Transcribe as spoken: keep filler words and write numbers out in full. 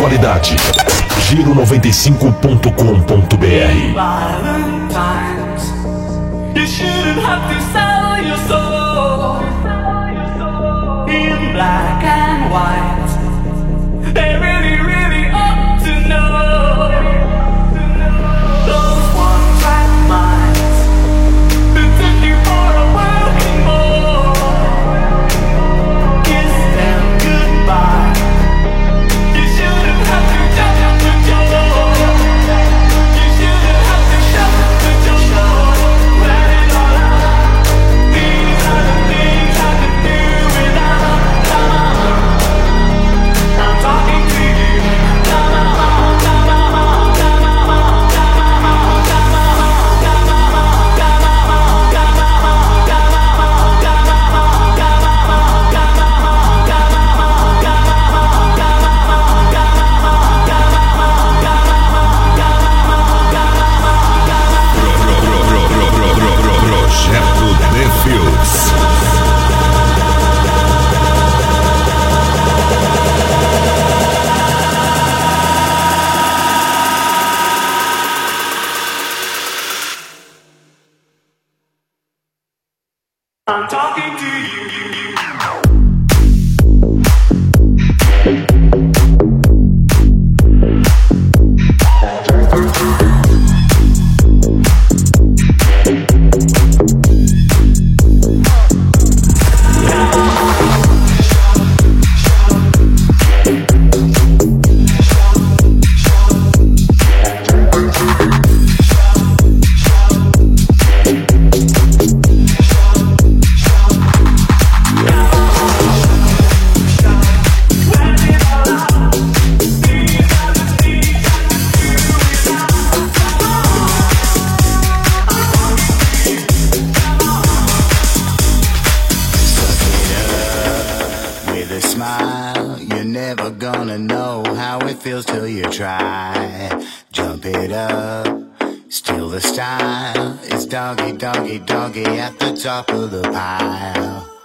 atualidade. Giro noventa e cinco ponto com ponto br. You shouldn't have to sell your soul in black and white. They really, really ought to know those one-track minds who took you for a working boy. Kiss them goodbye. You shouldn't have to jump the door. You shouldn't have to shut the door. Let it all out. These are the things I can do without. Come on, I'm talking to you. Come on, come on, come on, come on, come on, come on, come on, come on, come on, come on, come on, come on, come on, come Projeto Defios. I'm talking to you, you, you. Smile, you're never gonna know how it feels till you try. Jump it up, steal the style. It's doggy, doggy, doggy at the top of the pile.